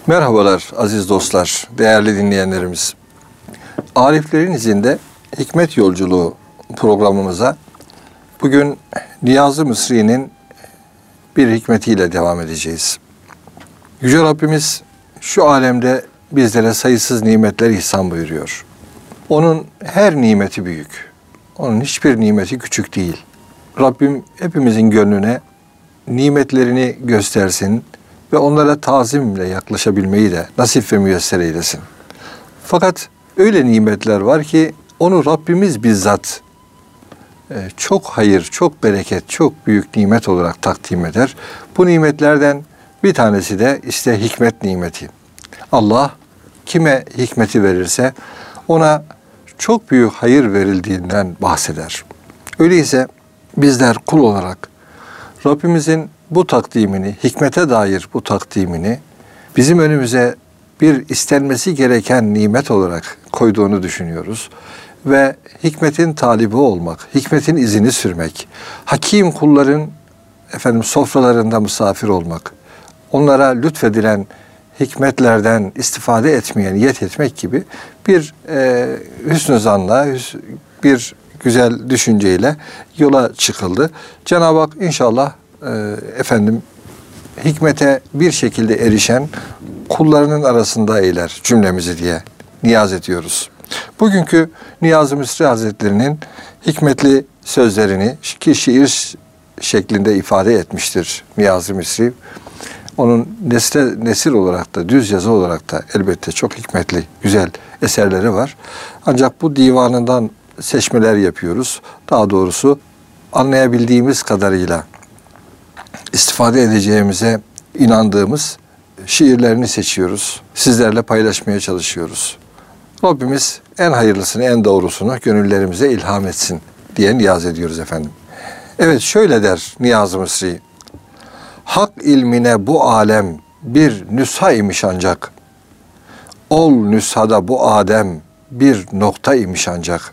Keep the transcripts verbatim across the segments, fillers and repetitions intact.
Merhabalar aziz dostlar, değerli dinleyenlerimiz. Ariflerin izinde Hikmet Yolculuğu programımıza bugün Niyazi Mısri'nin bir hikmetiyle devam edeceğiz. Yüce Rabbimiz şu alemde bizlere sayısız nimetler ihsan buyuruyor. Onun her nimeti büyük. Onun hiçbir nimeti küçük değil. Rabbim hepimizin gönlüne nimetlerini göstersin ve onlara tazimle yaklaşabilmeyi de nasip ve müyesser eylesin. Fakat öyle nimetler var ki onu Rabbimiz bizzat çok hayır, çok bereket, çok büyük nimet olarak takdim eder. Bu nimetlerden bir tanesi de işte hikmet nimeti. Allah kime hikmeti verirse ona çok büyük hayır verildiğinden bahseder. Öyleyse bizler kul olarak Rabbimizin bu takdimini, hikmete dair bu takdimini bizim önümüze bir istenmesi gereken nimet olarak koyduğunu düşünüyoruz. Ve hikmetin talibi olmak, hikmetin izini sürmek, hakim kulların efendim sofralarında misafir olmak, onlara lütfedilen hikmetlerden istifade etmeye niyet etmek gibi bir e, hüsnü zanla, bir güzel düşünceyle yola çıkıldı. Cenab-ı Hak inşallah e, efendim hikmete bir şekilde erişen kullarının arasında eyler cümlemizi diye niyaz ediyoruz. Bugünkü Niyazi Mısri Hazretleri'nin hikmetli sözlerini ki şiir şeklinde ifade etmiştir Niyazi Mısri. Onun nesre, nesir olarak da, düz yazı olarak da elbette çok hikmetli, güzel eserleri var. Ancak bu divanından seçmeler yapıyoruz. Daha doğrusu anlayabildiğimiz kadarıyla istifade edeceğimize inandığımız şiirlerini seçiyoruz. Sizlerle paylaşmaya çalışıyoruz. Rabbimiz en hayırlısını, en doğrusunu gönüllerimize ilham etsin diye niyaz ediyoruz efendim. Evet şöyle der Niyazi Mısri. Hak ilmine bu alem bir nüsha imiş ancak. Ol nüshada bu Adem bir nokta imiş ancak.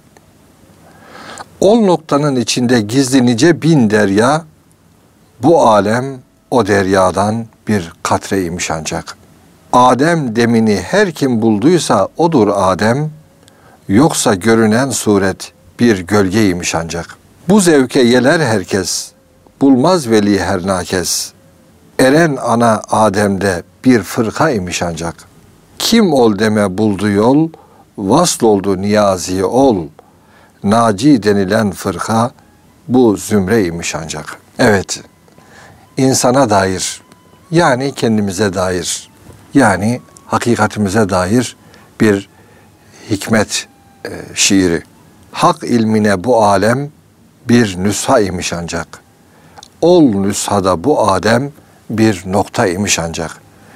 Ol noktanın içinde gizli nice bin derya. Bu alem o deryadan bir katre imiş ancak. Adem demini her kim bulduysa odur Adem. Yoksa görünen suret bir gölgeymiş ancak. Bu zevke yeler herkes. Bulmaz veli her nakes. Eren ana Adem'de bir fırka imiş ancak. Kim ol deme buldu yol. Vasl oldu niyazi ol. Naci denilen fırka bu zümre imiş ancak. Evet, insana dair yani kendimize dair yani hakikatimize dair bir hikmet e, şiiri. Hak ilmine bu alem bir nüsha imiş ancak. Ol nüshada bu Adem bir nokta imiş ancak.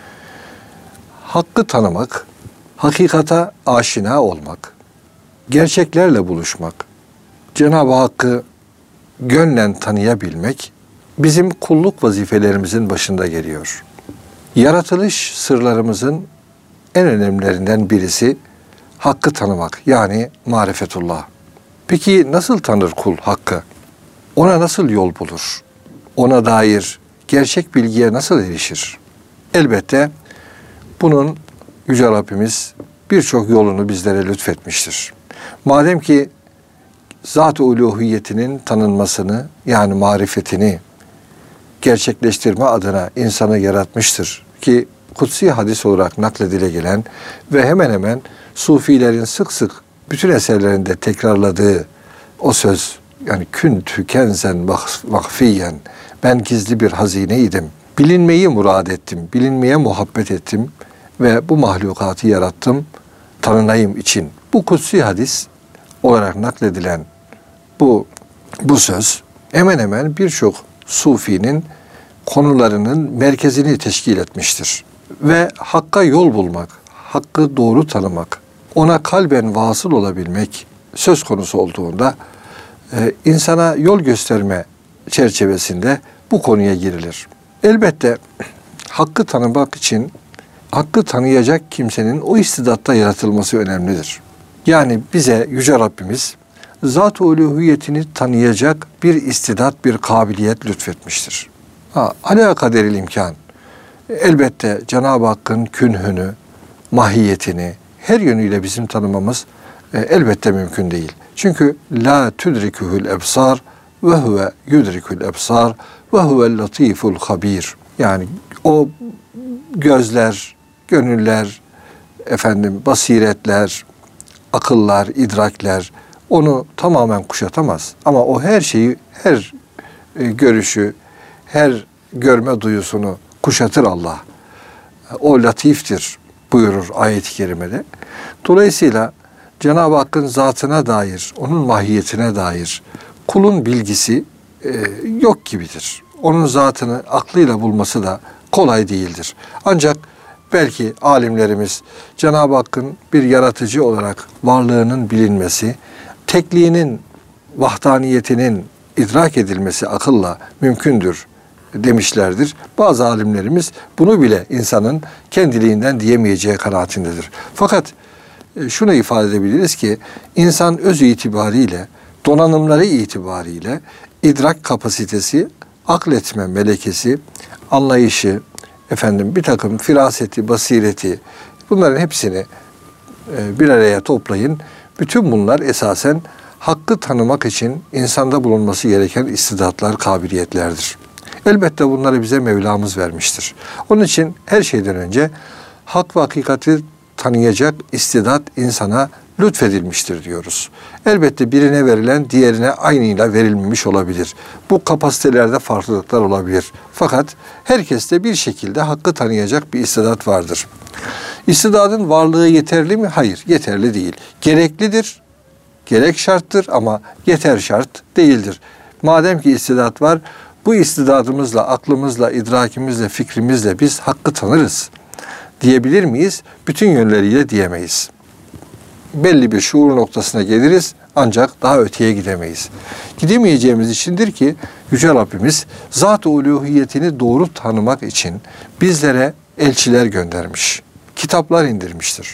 Hakkı tanımak, hakikata aşina olmak, gerçeklerle buluşmak, Cenab-ı Hakk'ı gönlen tanıyabilmek bizim kulluk vazifelerimizin başında geliyor. Yaratılış sırlarımızın en önemlilerinden birisi Hakk'ı tanımak yani marifetullah. Peki nasıl tanır kul Hakk'ı? Ona nasıl yol bulur? Ona dair gerçek bilgiye nasıl erişir? Elbette bunun Yüce Rabbimiz birçok yolunu bizlere lütfetmiştir. Madem ki zat-ı uluhiyetinin tanınmasını yani marifetini gerçekleştirme adına insanı yaratmıştır ki kutsi hadis olarak nakledile gelen ve hemen hemen sufilerin sık sık bütün eserlerinde tekrarladığı o söz yani küntü kenzen vakfiyen ben gizli bir hazineydim. Bilinmeyi murad ettim, bilinmeye muhabbet ettim ve bu mahlukatı yarattım tanınayım için. Bu kutsi hadis olarak nakledilen bu bu söz hemen hemen birçok sufinin konularının merkezini teşkil etmiştir. Ve Hakk'a yol bulmak, Hakk'ı doğru tanımak, ona kalben vasıl olabilmek söz konusu olduğunda e, insana yol gösterme çerçevesinde bu konuya girilir. Elbette Hakk'ı tanımak için Hakk'ı tanıyacak kimsenin o istidatta yaratılması önemlidir. Yani bize Yüce Rabbimiz zat-ı uluhiyetini tanıyacak bir istidat, bir kabiliyet lütfetmiştir. Ha, ala kaderil imkan. Elbette Cenab-ı Hakk'ın künhünü, mahiyetini her yönüyle bizim tanımamız e, elbette mümkün değil. Çünkü la tudrikuhul ebsar ve huve yudrikul ebsar ve huvel latiful habir. Yani o gözler, gönüller, efendim basiretler, akıllar, idrakler onu tamamen kuşatamaz. Ama o her şeyi, her e, görüşü, her görme duyusunu kuşatır Allah. O latiftir buyurur ayet-i kerimede. Dolayısıyla Cenab-ı Hakk'ın zatına dair, onun mahiyetine dair kulun bilgisi e, yok gibidir. Onun zatını aklıyla bulması da kolay değildir. Ancak belki alimlerimiz Cenab-ı Hakk'ın bir yaratıcı olarak varlığının bilinmesi, tekliğinin, vahdaniyetinin idrak edilmesi akılla mümkündür demişlerdir. Bazı alimlerimiz bunu bile insanın kendiliğinden diyemeyeceği kanaatindedir. Fakat şunu ifade edebiliriz ki insan öz itibariyle, donanımları itibariyle idrak kapasitesi, akletme melekesi, anlayışı, efendim bir takım firaseti, basireti, bunların hepsini bir araya toplayın. Bütün bunlar esasen hakkı tanımak için insanda bulunması gereken istidatlar, kabiliyetlerdir. Elbette bunları bize Mevlamız vermiştir. Onun için her şeyden önce hak ve hakikati tanıyacak istidat insana lütfedilmiştir diyoruz. Elbette birine verilen diğerine aynıyla verilmemiş olabilir. Bu kapasitelerde farklılıklar olabilir. Fakat herkeste bir şekilde hakkı tanıyacak bir istidat vardır. İstidadın varlığı yeterli mi? Hayır, yeterli değil. Gereklidir, gerek şarttır ama yeter şart değildir. Madem ki istidat var, bu istidadımızla, aklımızla, idrakimizle, fikrimizle biz hakkı tanırız diyebilir miyiz? Bütün yönleriyle diyemeyiz. Belli bir şuur noktasına geliriz ancak daha öteye gidemeyiz. Gidemeyeceğimiz içindir ki Yüce Rabbimiz zat-ı uluhiyetini doğru tanımak için bizlere elçiler göndermiş, kitaplar indirmiştir.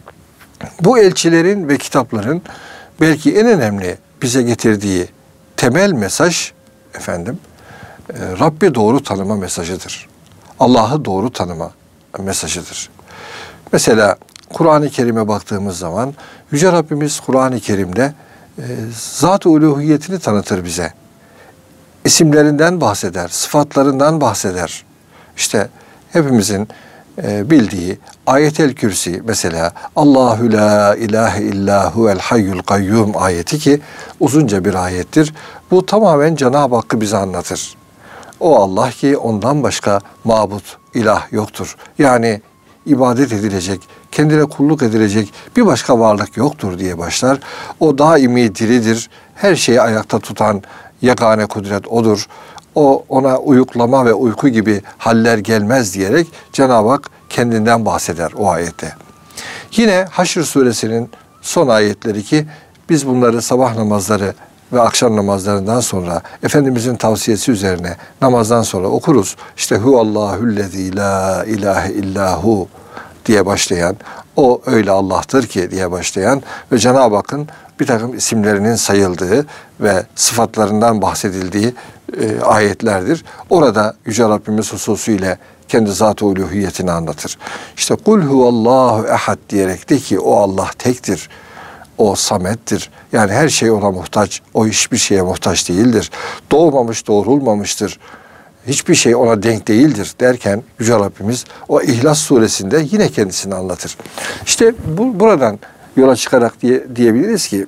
Bu elçilerin ve kitapların belki en önemli bize getirdiği temel mesaj efendim Rabbi doğru tanıma mesajıdır. Allah'ı doğru tanıma mesajıdır. Mesela Kur'an-ı Kerim'e baktığımız zaman Yüce Rabbimiz Kur'an-ı Kerim'de e, zat-ı uluhiyetini tanıtır bize. İsimlerinden bahseder, sıfatlarından bahseder. İşte hepimizin e, bildiği Ayet-el Kürsi mesela Allahu la ilahe illa huvel hayyul kayyum ayeti ki uzunca bir ayettir. Bu tamamen Cenab-ı Hakk'ı bize anlatır. O Allah ki ondan başka mabut, ilah yoktur. Yani ibadet edilecek, kendine kulluk edilecek bir başka varlık yoktur diye başlar. O daimi diridir. Her şeyi ayakta tutan yegane kudret odur. O ona uyuklama ve uyku gibi haller gelmez diyerek Cenab-ı Hak kendinden bahseder o ayette. Yine Haşr suresinin son ayetleri ki biz bunları sabah namazları ve akşam namazlarından sonra Efendimizin tavsiyesi üzerine namazdan sonra okuruz. İşte Huvallahullezî la ilahe illahu diye başlayan, o öyle Allah'tır ki diye başlayan ve Cenab-ı Hakk'ın bir takım isimlerinin sayıldığı ve sıfatlarından bahsedildiği e, ayetlerdir. Orada Yüce Rabbimiz hususuyla kendi zat-ı uluhiyetini anlatır. İşte kul huvallahu ehad diyerek de ki o Allah tektir. O samettir. Yani her şey ona muhtaç. O hiçbir şeye muhtaç değildir. Doğmamış, doğrulmamıştır. Hiçbir şey ona denk değildir derken Yüce Rabbimiz o İhlas suresinde yine kendisini anlatır. İşte bu, buradan yola çıkarak diye, diyebiliriz ki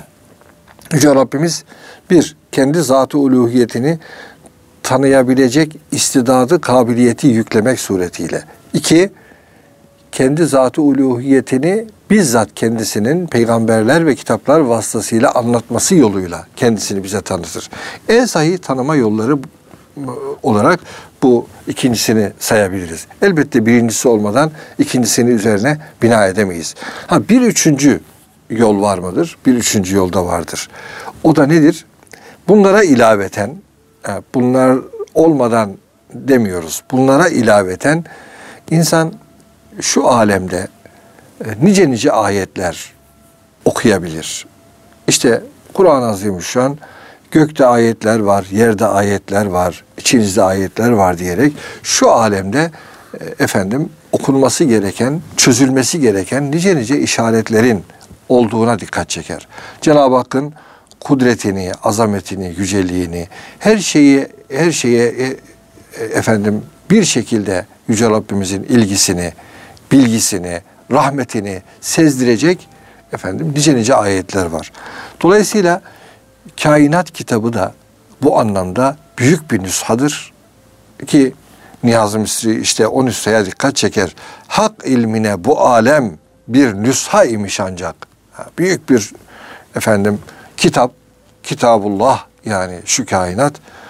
Yüce Rabbimiz bir, kendi zat-ı uluhiyetini tanıyabilecek istidadı, kabiliyeti yüklemek suretiyle. İki, kendi zat-ı uluhiyetini bizzat kendisinin peygamberler ve kitaplar vasıtasıyla anlatması yoluyla kendisini bize tanıtır. En sahih tanıma yolları olarak bu ikincisini sayabiliriz. Elbette birincisi olmadan ikincisini üzerine bina edemeyiz. Ha bir üçüncü yol var mıdır? Bir üçüncü yol da vardır. O da nedir? Bunlara ilaveten, bunlar olmadan demiyoruz. Bunlara ilaveten insan şu alemde nice nice ayetler okuyabilir. İşte Kur'an-ı Azimüşşan gökte ayetler var, yerde ayetler var, içinizde ayetler var diyerek şu alemde e, efendim okunması gereken, çözülmesi gereken nice nice işaretlerin olduğuna dikkat çeker. Cenab-ı Hakk'ın kudretini, azametini, yüceliğini, her şeyi her şeye e, e, efendim bir şekilde Yüce Rabbimizin ilgisini, bilgisini, rahmetini sezdirecek efendim nice nice ayetler var. Dolayısıyla Kainat kitabı da bu anlamda büyük bir nüshadır ki Niyazi Mısri işte o nüshaya dikkat çeker. Hak ilmine bu alem bir nüsha imiş ancak. Büyük bir efendim kitap, Kitabullah yani şu kainat.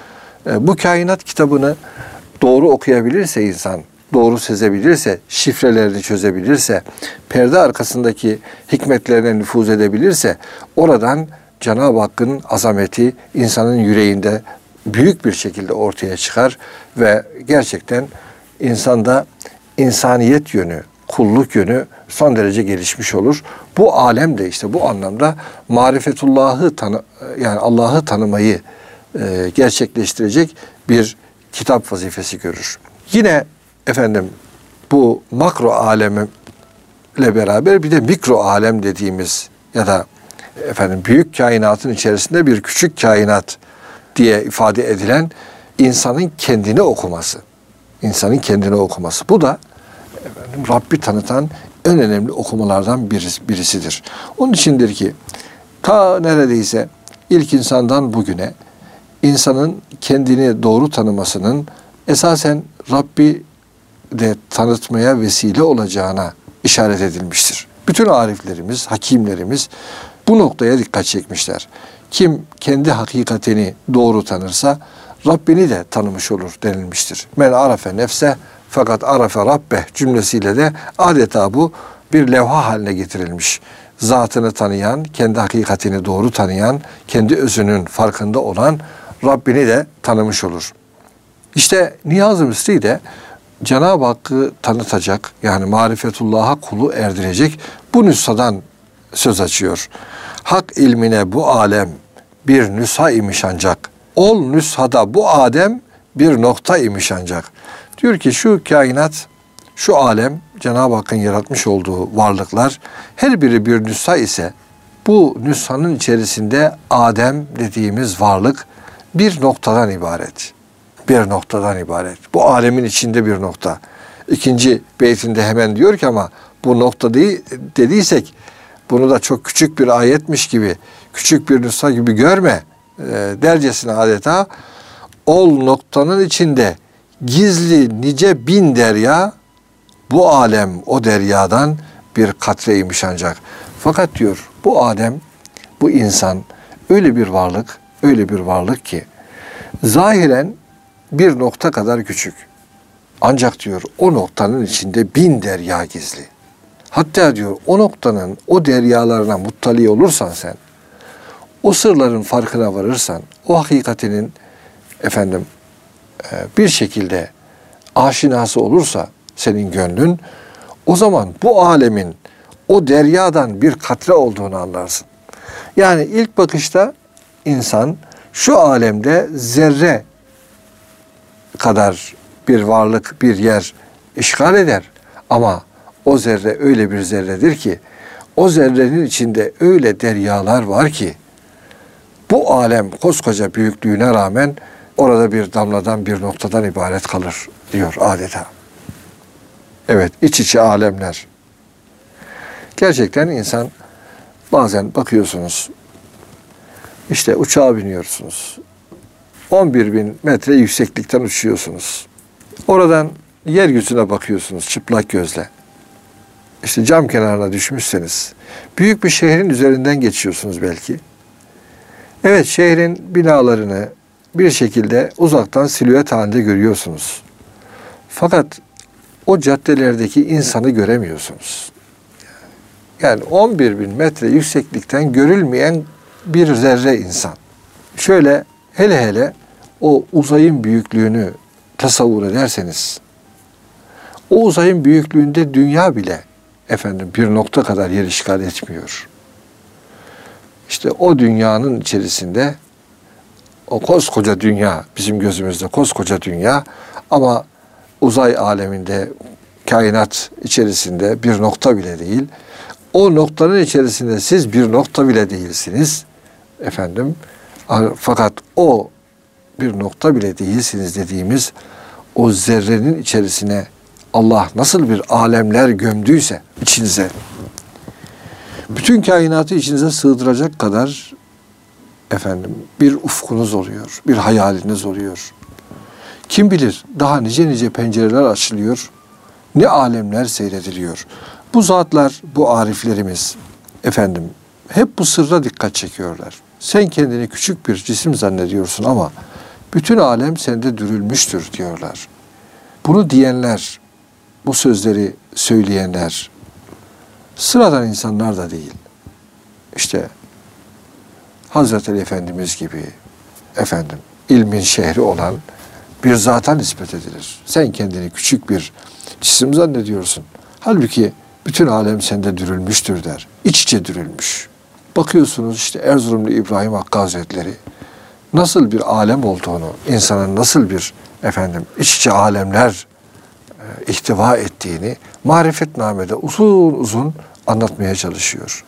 Bu kainat kitabını doğru okuyabilirse insan, doğru sezebilirse, şifrelerini çözebilirse, perde arkasındaki hikmetlerine nüfuz edebilirse, oradan Cenab-ı Hakk'ın azameti insanın yüreğinde büyük bir şekilde ortaya çıkar ve gerçekten insanda insaniyet yönü, kulluk yönü son derece gelişmiş olur. Bu alem de işte bu anlamda marifetullahı tanı, yani Allah'ı tanımayı e, gerçekleştirecek bir kitap vazifesi görür. Yine efendim bu makro alemiyle beraber bir de mikro alem dediğimiz ya da efendim büyük kainatın içerisinde bir küçük kainat diye ifade edilen insanın kendini okuması. İnsanın kendini okuması. Bu da efendim, Rabbi tanıtan en önemli okumalardan birisi, birisidir. Onun içindir ki ta neredeyse ilk insandan bugüne insanın kendini doğru tanımasının esasen Rabbi de tanıtmaya vesile olacağına işaret edilmiştir. Bütün ariflerimiz, hakimlerimiz bu noktaya dikkat çekmişler. Kim kendi hakikatini doğru tanırsa Rabbini de tanımış olur denilmiştir. Men arafe nefse fakat arafe rabbeh cümlesiyle de adeta bu bir levha haline getirilmiş. Zatını tanıyan, kendi hakikatini doğru tanıyan, kendi özünün farkında olan Rabbini de tanımış olur. İşte Niyazi Mısri de Cenab-ı Hakk'ı tanıtacak, yani marifetullah'a kulu erdirecek bu nüshadan söz açıyor. Hak ilmine bu alem bir nüsha imiş ancak. Ol nüshada bu Adem bir nokta imiş ancak. Diyor ki şu kainat, şu alem, Cenab-ı Hakk'ın yaratmış olduğu varlıklar her biri bir nüsha ise bu nüshanın içerisinde Adem dediğimiz varlık bir noktadan ibaret. Bir noktadan ibaret. Bu alemin içinde bir nokta. İkinci beytinde hemen diyor ki ama bu nokta değil dediysek bunu da çok küçük bir ayetmiş gibi, küçük bir nüsha gibi görme e, dercesine adeta ol noktanın içinde gizli nice bin derya bu alem o deryadan bir katreymiş ancak. Fakat diyor bu Adem, bu insan öyle bir varlık, öyle bir varlık ki zahiren bir nokta kadar küçük. Ancak diyor o noktanın içinde bin derya gizli. Hatta diyor o noktanın o deryalarına muttali olursan sen, o sırların farkına varırsan, o hakikatinin efendim bir şekilde aşinası olursa senin gönlün, o zaman bu alemin o deryadan bir katre olduğunu anlarsın. Yani ilk bakışta insan şu alemde zerre kadar bir varlık, bir yer işgal eder. Ama o zerre öyle bir zerredir ki, o zerrenin içinde öyle deryalar var ki, bu alem koskoca büyüklüğüne rağmen orada bir damladan, bir noktadan ibaret kalır diyor adeta. Evet, iç içe alemler. Gerçekten insan bazen bakıyorsunuz, işte uçağa biniyorsunuz, on bir bin metre yükseklikten uçuyorsunuz. Oradan yeryüzüne bakıyorsunuz çıplak gözle. İşte cam kenarına düşmüşseniz, büyük bir şehrin üzerinden geçiyorsunuz belki. Evet, şehrin binalarını bir şekilde uzaktan silüet halinde görüyorsunuz. Fakat o caddelerdeki insanı göremiyorsunuz. Yani on bir bin metre yükseklikten görülmeyen bir zerre insan. Şöyle hele hele o uzayın büyüklüğünü tasavvur ederseniz, o uzayın büyüklüğünde dünya bile efendim bir nokta kadar yer işgal etmiyor. İşte o dünyanın içerisinde o koskoca dünya, bizim gözümüzde koskoca dünya, ama uzay aleminde, kainat içerisinde bir nokta bile değil. O noktanın içerisinde siz bir nokta bile değilsiniz. Efendim, fakat o bir nokta bile değilsiniz dediğimiz o zerrenin içerisine Allah nasıl bir alemler gömdüyse içinize, bütün kainatı içinize sığdıracak kadar efendim bir ufkunuz oluyor, bir hayaliniz oluyor. Kim bilir daha nice nice pencereler açılıyor, ne alemler seyrediliyor. Bu zatlar, bu ariflerimiz efendim hep bu sırra dikkat çekiyorlar. Sen kendini küçük bir cisim zannediyorsun ama bütün alem sende dürülmüştür diyorlar. Bunu diyenler, bu sözleri söyleyenler sıradan insanlar da değil. İşte Hazreti Ali Efendimiz gibi efendim ilmin şehri olan bir zata nispet edilir. Sen kendini küçük bir cisim zannediyorsun. Halbuki bütün alem sende dürülmüştür der. İç içe dürülmüş. Bakıyorsunuz işte Erzurumlu İbrahim Hakkı Hazretleri nasıl bir alem olduğunu, insanın nasıl bir efendim iç içe alemler e, ihtiva ettiğini Marifetname'de uzun uzun anlatmaya çalışıyor.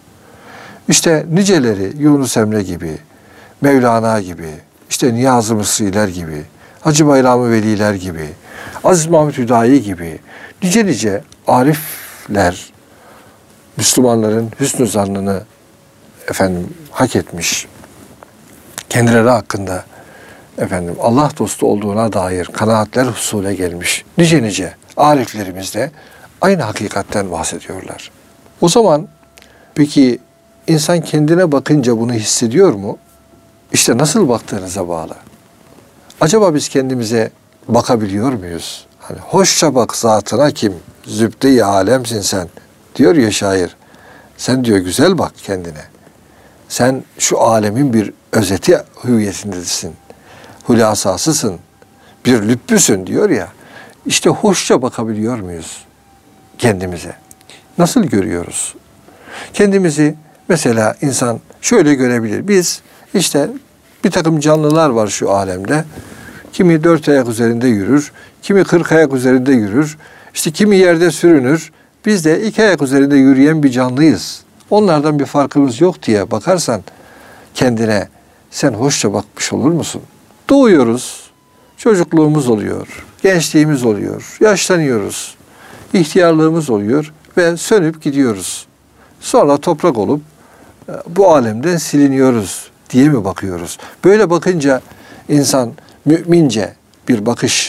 İşte niceleri Yunus Emre gibi, Mevlana gibi, işte Niyazi Mısriler gibi, Hacı Bayram-ı Veliler gibi, Aziz Mahmud Hüdayi gibi nice nice arifler Müslümanların hüsnü zannını efendim hak etmiş. Kendileri hakkında efendim Allah dostu olduğuna dair kanaatler husule gelmiş. Nice nice ariflerimiz de aynı hakikatten bahsediyorlar. O zaman peki insan kendine bakınca bunu hissediyor mu? İşte nasıl baktığınıza bağlı. Acaba biz kendimize bakabiliyor muyuz? Hani hoşça bak zatına kim? Zübde-i alemsin sen. Diyor ya şair. Sen diyor güzel bak kendine. Sen şu alemin bir özeti hüviyetindesin. Hülasasısın. Bir lübbüsün diyor ya. İşte hoşça bakabiliyor muyuz kendimize? Nasıl görüyoruz? Kendimizi mesela insan şöyle görebilir. Biz işte bir takım canlılar var şu alemde. Kimi dört ayak üzerinde yürür, kimi kırk ayak üzerinde yürür, işte kimi yerde sürünür. Biz de iki ayak üzerinde yürüyen bir canlıyız. Onlardan bir farkımız yok diye bakarsan kendine sen hoşça bakmış olur musun? Doğuyoruz, çocukluğumuz oluyor, gençliğimiz oluyor, yaşlanıyoruz, ihtiyarlığımız oluyor ve sönüp gidiyoruz. Sonra toprak olup bu alemden siliniyoruz diye mi bakıyoruz? Böyle bakınca insan mümince bir bakış,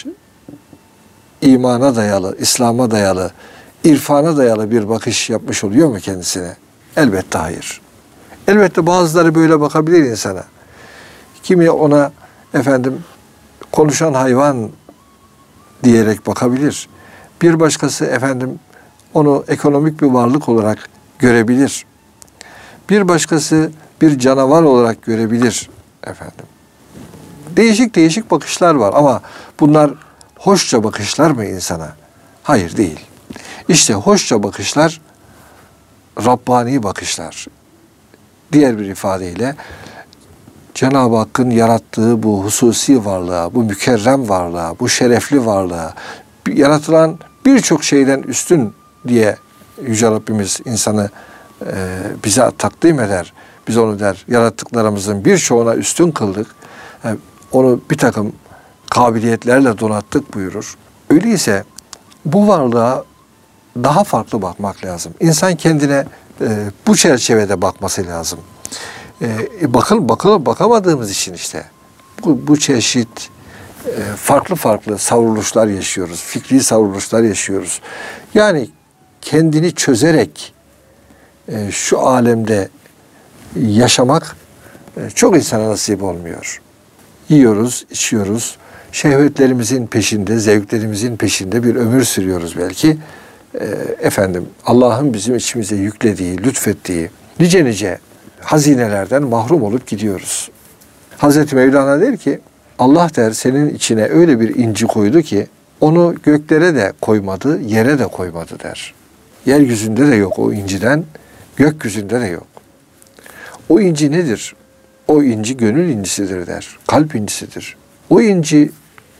imana dayalı, İslam'a dayalı, irfana dayalı bir bakış yapmış oluyor mu kendisine? Elbette hayır. Elbette bazıları böyle bakabilir insana. Kimi ona efendim konuşan hayvan diyerek bakabilir. Bir başkası efendim onu ekonomik bir varlık olarak görebilir. Bir başkası bir canavar olarak görebilir efendim. Değişik değişik bakışlar var ama bunlar hoşça bakışlar mı insana? Hayır değil. İşte hoşça bakışlar Rabbani bakışlar. Diğer bir ifadeyle Cenab-ı Hakk'ın yarattığı bu hususi varlığa, bu mükerrem varlığa, bu şerefli varlığa, yaratılan birçok şeyden üstün diye Yüce Rabbimiz insanı e, bize takdim eder. Biz onu der, yarattıklarımızın birçoğuna üstün kıldık. Yani onu bir takım kabiliyetlerle donattık buyurur. Öyleyse bu varlığa daha farklı bakmak lazım. İnsan kendine e, bu çerçevede bakması lazım. E, bakıl, bakıl, bakamadığımız için işte bu, bu çeşit e, farklı farklı savruluşlar yaşıyoruz. Fikri savruluşlar yaşıyoruz. Yani kendini çözerek e, şu alemde yaşamak e, çok insana nasip olmuyor. Yiyoruz, içiyoruz. Şehvetlerimizin peşinde, zevklerimizin peşinde bir ömür sürüyoruz belki. E, efendim Allah'ın bizim içimize yüklediği, lütfettiği nice nice hazinelerden mahrum olup gidiyoruz. Hazreti Mevlana der ki, Allah der senin içine öyle bir inci koydu ki onu göklere de koymadı, yere de koymadı der. Yeryüzünde de yok o inciden, gökyüzünde de yok. O inci nedir? O inci gönül incisidir der. Kalp incisidir. O inci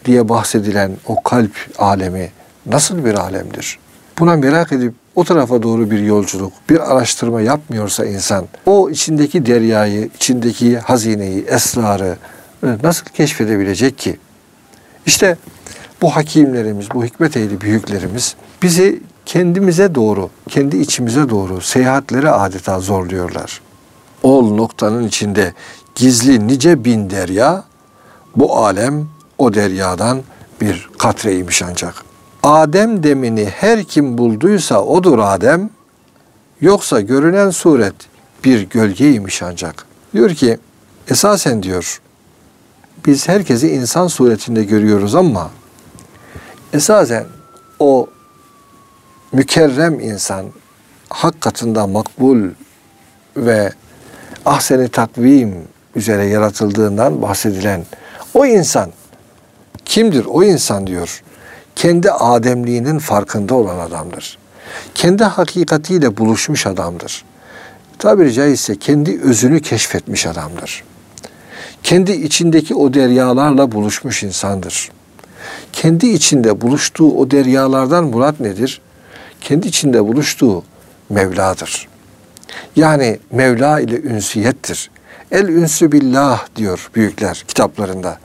diye bahsedilen o kalp alemi nasıl bir alemdir? Buna merak edip o tarafa doğru bir yolculuk, bir araştırma yapmıyorsa insan, o içindeki deryayı, içindeki hazineyi, esrarı nasıl keşfedebilecek ki? İşte bu hakimlerimiz, bu hikmet ehli büyüklerimiz bizi kendimize doğru, kendi içimize doğru seyahatlere adeta zorluyorlar. Ol noktanın içinde gizli nice bin derya, bu alem o deryadan bir katreymiş ancak. Adem demini her kim bulduysa odur Adem, yoksa görünen suret bir gölgeymiş ancak. Diyor ki, esasen diyor, biz herkesi insan suretinde görüyoruz ama esasen o mükerrem insan, hak katında makbul ve ahsen-i takvim üzere yaratıldığından bahsedilen o insan kimdir? O insan diyor, kendi ademliğinin farkında olan adamdır. Kendi hakikatiyle buluşmuş adamdır. Tabiri caizse kendi özünü keşfetmiş adamdır. Kendi içindeki o deryalarla buluşmuş insandır. Kendi içinde buluştuğu o deryalardan murat nedir? Kendi içinde buluştuğu Mevla'dır. Yani Mevla ile ünsiyettir. El ünsü billah diyor büyükler kitaplarında.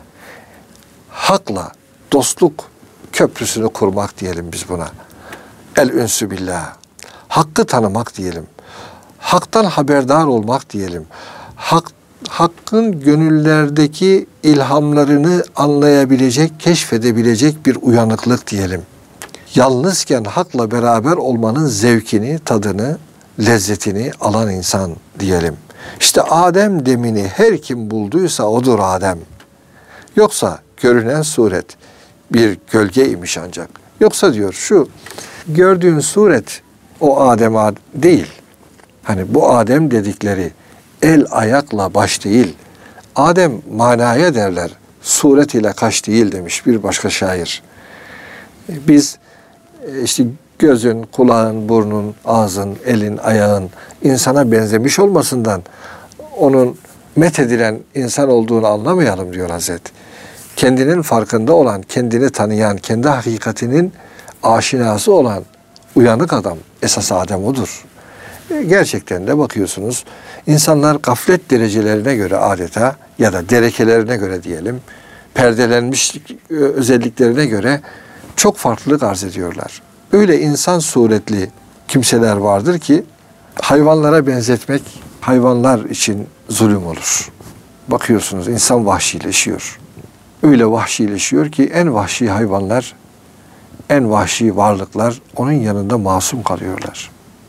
Hakla dostluk köprüsünü kurmak diyelim biz buna. El ünsü billah. Hakkı tanımak diyelim. Haktan haberdar olmak diyelim. Hak, hakkın gönüllerdeki ilhamlarını anlayabilecek, keşfedebilecek bir uyanıklık diyelim. Yalnızken hakla beraber olmanın zevkini, tadını, lezzetini alan insan diyelim. İşte Adem demini her kim bulduysa odur Adem. Yoksa görünen suret bir gölgeymiş ancak. Yoksa diyor şu gördüğün suret o Adem değil. Hani bu Adem dedikleri el ayakla baş değil. Adem manaya derler. Suret ile kaş değil demiş bir başka şair. Biz işte gözün, kulağın, burnun, ağzın, elin, ayağın insana benzemiş olmasından onun methedilen insan olduğunu anlamayalım diyor Hazret. Kendinin farkında olan, kendini tanıyan, kendi hakikatinin aşinası olan uyanık adam esas Adem odur. Gerçekten de bakıyorsunuz insanlar gaflet derecelerine göre adeta ya da derekelerine göre diyelim perdelenmiş özelliklerine göre çok farklılık arz ediyorlar. Öyle insan suretli kimseler vardır ki hayvanlara benzetmek hayvanlar için zulüm olur. Bakıyorsunuz insan vahşileşiyor. Öyle vahşileşiyor ki en vahşi hayvanlar, en vahşi varlıklar onun yanında masum kalıyorlar.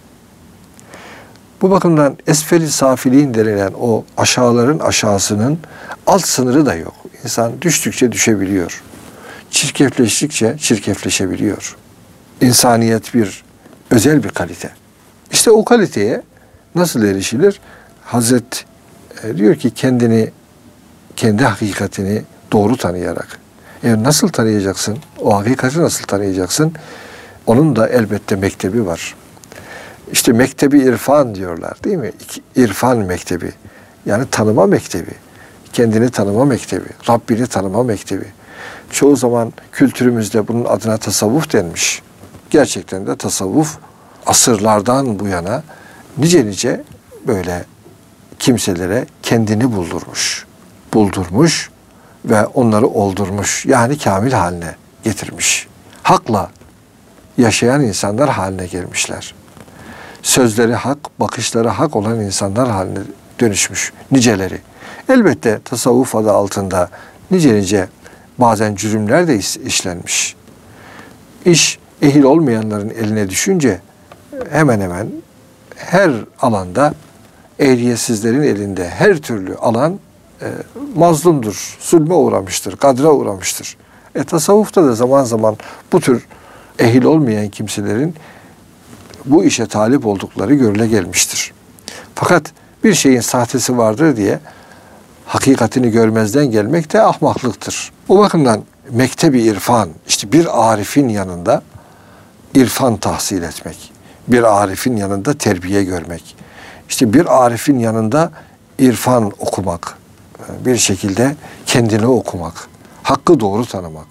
Bu bakımdan esfeli safiliğin denilen o aşağıların aşağısının alt sınırı da yok. İnsan düştükçe düşebiliyor. Çirkefleştikçe çirkefleşebiliyor. İnsaniyet bir özel bir kalite. İşte o kaliteye nasıl erişilir? Hazret e, diyor ki kendini, kendi hakikatini doğru tanıyarak. E nasıl tanıyacaksın? O hakikati nasıl tanıyacaksın? Onun da elbette mektebi var. İşte mektebi irfan diyorlar değil mi? İrfan mektebi. Yani tanıma mektebi. Kendini tanıma mektebi. Rabbini tanıma mektebi. Çoğu zaman kültürümüzde bunun adına tasavvuf denmiş. Gerçekten de tasavvuf asırlardan bu yana nice nice böyle kimselere kendini buldurmuş. Buldurmuş ve onları oldurmuş. Yani kamil haline getirmiş. Hakla yaşayan insanlar haline gelmişler. Sözleri hak, bakışları hak olan insanlar haline dönüşmüş niceleri. Elbette tasavvuf adı altında nice nice bazen cürümler de işlenmiş. İş ehil olmayanların eline düşünce hemen hemen her alanda ehliyetsizlerin elinde her türlü alan e, mazlumdur, zulme uğramıştır, kadra uğramıştır. E tasavvufta da zaman zaman bu tür ehil olmayan kimselerin bu işe talip oldukları görüle gelmiştir. Fakat bir şeyin sahtesi vardır diye hakikatini görmezden gelmek de ahmaklıktır. O bakımdan mektebi irfan, işte bir arifin yanında irfan tahsil etmek, bir arifin yanında terbiye görmek, işte bir arifin yanında irfan okumak, bir şekilde kendini okumak, hakkı doğru tanımak,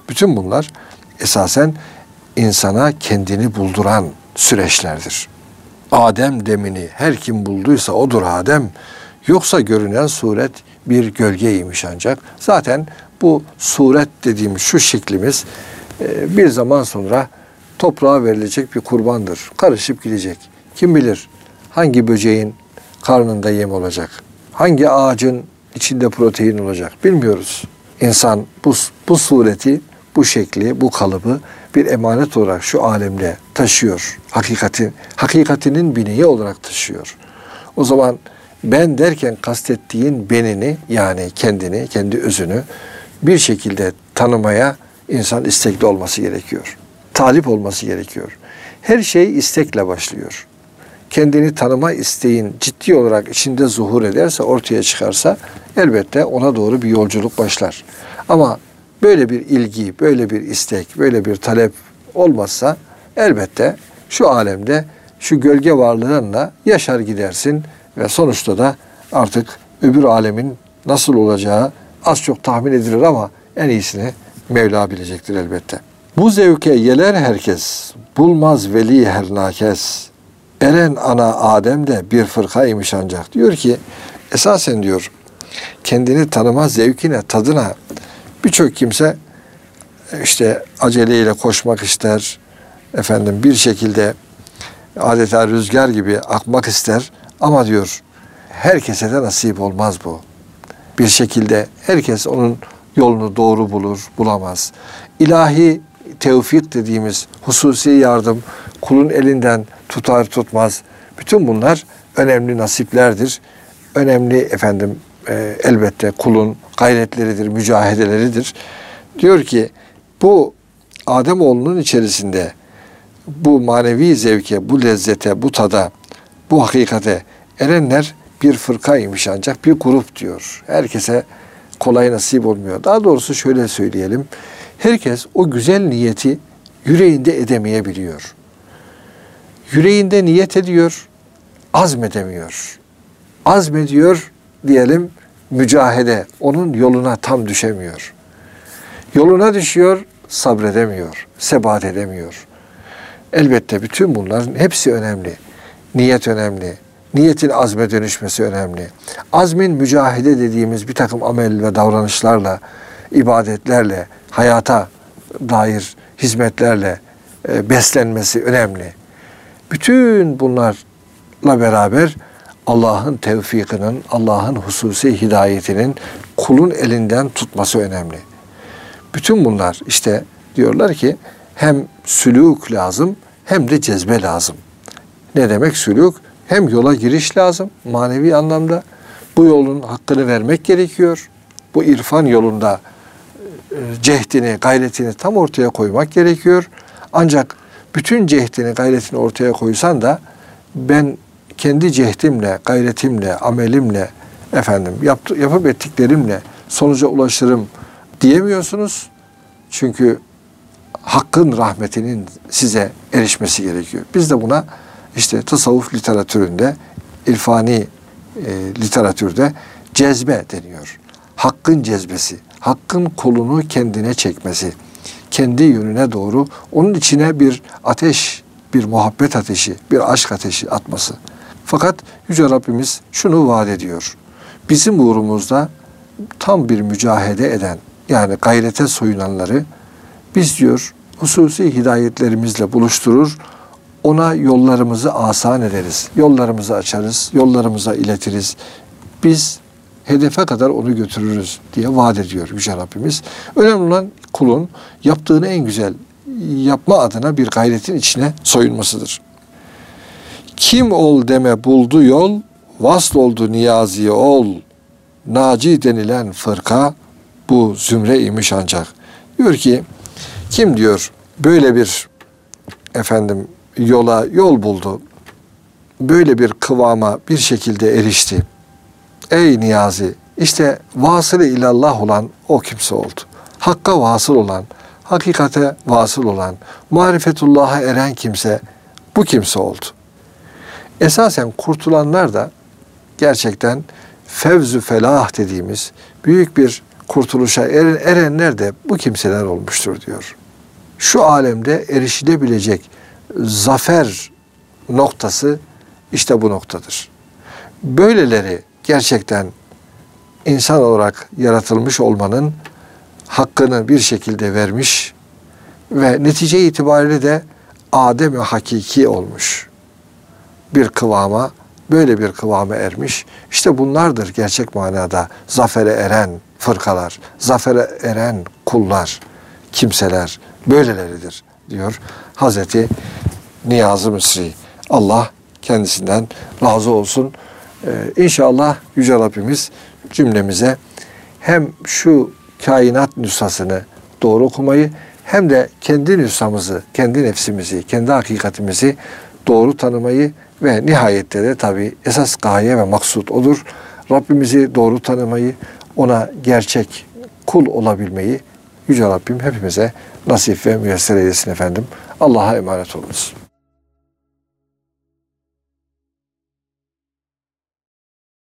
Bütün bunlar esasen insana kendini bulduran süreçlerdir. Adem demini her kim bulduysa odur Adem. Yoksa görünen suret bir gölgeymiş ancak. Zaten bu suret dediğimiz şu şeklimiz bir zaman sonra toprağa verilecek bir kurbandır. Karışıp gidecek. Kim bilir hangi böceğin karnında yem olacak? Hangi ağacın içinde protein olacak? Bilmiyoruz. İnsan bu, bu sureti, bu şekli, bu kalıbı bir emanet olarak şu alemde taşıyor. Hakikati, hakikatinin bineği olarak taşıyor. O zaman ben derken kastettiğin benini, yani kendini, kendi özünü bir şekilde tanımaya insan istekli olması gerekiyor. Talip olması gerekiyor. Her şey istekle başlıyor. Kendini tanıma isteğin ciddi olarak içinde zuhur ederse, ortaya çıkarsa elbette ona doğru bir yolculuk başlar. Ama böyle bir ilgi, böyle bir istek, böyle bir talep olmazsa elbette şu alemde şu gölge varlığınla yaşar gidersin ve sonuçta da artık öbür alemin nasıl olacağı az çok tahmin edilir ama en iyisini Mevla bilecektir elbette. Bu zevke yeler herkes, bulmaz veli her nakes. Eren ana Adem de bir fırkaymış ancak. Diyor ki esasen diyor kendini tanıma zevkine, tadına birçok kimse işte aceleyle koşmak ister. Efendim bir şekilde adeta rüzgar gibi akmak ister. Ama diyor herkese de nasip olmaz bu. Bir şekilde herkes onun yolunu doğru bulur, bulamaz. İlahi tevfik dediğimiz hususi yardım kulun elinden tutar tutmaz. Bütün bunlar önemli nasiplerdir. Önemli efendim e, elbette kulun gayretleridir, mücahedeleridir. Diyor ki bu Ademoğlunun içerisinde bu manevi zevke, bu lezzete, bu tada, bu hakikate erenler bir fırkaymış ancak bir grup diyor. Herkese kolay nasip olmuyor. Daha doğrusu şöyle söyleyelim. Herkes o güzel niyeti yüreğinde edemeyebiliyor. Yüreğinde niyet ediyor, azmedemiyor. Azmediyor diyelim, mücahede, onun yoluna tam düşemiyor. Yoluna düşüyor, sabredemiyor, sebat edemiyor. Elbette bütün bunların hepsi önemli. Niyet önemli. Niyetin azme dönüşmesi önemli. Azmin mücahede dediğimiz bir takım amel ve davranışlarla, ibadetlerle, hayata dair hizmetlerle e, beslenmesi önemli. Bütün bunlarla beraber Allah'ın tevfikinin, Allah'ın hususi hidayetinin kulun elinden tutması önemli. Bütün bunlar işte diyorlar ki hem sülûk lazım hem de cezbe lazım. Ne demek sülûk? Hem yola giriş lazım manevi anlamda. Bu yolun hakkını vermek gerekiyor. Bu irfan yolunda cehdini, gayretini tam ortaya koymak gerekiyor. Ancak bütün cehdini, gayretini ortaya koysan da ben kendi cehdimle, gayretimle, amelimle, efendim yaptı, yapıp ettiklerimle sonuca ulaşırım diyemiyorsunuz. Çünkü Hakk'ın rahmetinin size erişmesi gerekiyor. Biz de buna işte tasavvuf literatüründe, irfani e, literatürde cezbe deniyor. Hakkın cezbesi, Hakkın kolunu kendine çekmesi, kendi yönüne doğru onun içine bir ateş, bir muhabbet ateşi, bir aşk ateşi atması. Fakat Yüce Rabbimiz şunu vaat ediyor. Bizim uğrumuzda tam bir mücahede eden, yani gayrete soyunanları biz diyor hususi hidayetlerimizle buluşturur, ona yollarımızı asan ederiz, yollarımızı açarız, yollarımıza iletiriz. Biz hedefe kadar onu götürürüz diye vaat ediyor Yüce Rabbimiz. Önemli olan kulun yaptığını en güzel yapma adına bir gayretin içine soyunmasıdır. Kim ol deme buldu yol, vasl oldu niyazi ol. Naci denilen fırka bu zümre imiş ancak. Diyor ki kim diyor böyle bir efendim yola yol buldu, böyle bir kıvama bir şekilde erişti. Ey niyazi, işte vasılı ilallah olan o kimse oldu. Hakka vasıl olan, hakikate vasıl olan, marifetullah'a eren kimse bu kimse oldu. Esasen kurtulanlar da gerçekten fevz-ü felah dediğimiz büyük bir kurtuluşa eren, erenler de bu kimseler olmuştur diyor. Şu alemde erişilebilecek zafer noktası işte bu noktadır. Böyleleri gerçekten insan olarak yaratılmış olmanın hakkını bir şekilde vermiş ve netice itibariyle de Adem-i hakiki olmuş. Bir kıvama, böyle bir kıvama ermiş. İşte bunlardır gerçek manada zafere eren fırkalar, zafere eren kullar, kimseler, böyleleridir diyor Hazreti Niyazi Mısri. Allah kendisinden razı olsun. Ee, İnşallah Yüce Rabbimiz cümlemize hem şu kainat nüshasını doğru okumayı hem de kendi nüshamızı, kendi nefsimizi, kendi hakikatimizi doğru tanımayı ve nihayette de tabi esas gaye ve maksut odur. Rabbimizi doğru tanımayı, ona gerçek kul olabilmeyi Yüce Rabbim hepimize nasip ve müyesser eylesin efendim. Allah'a emanet olunuz.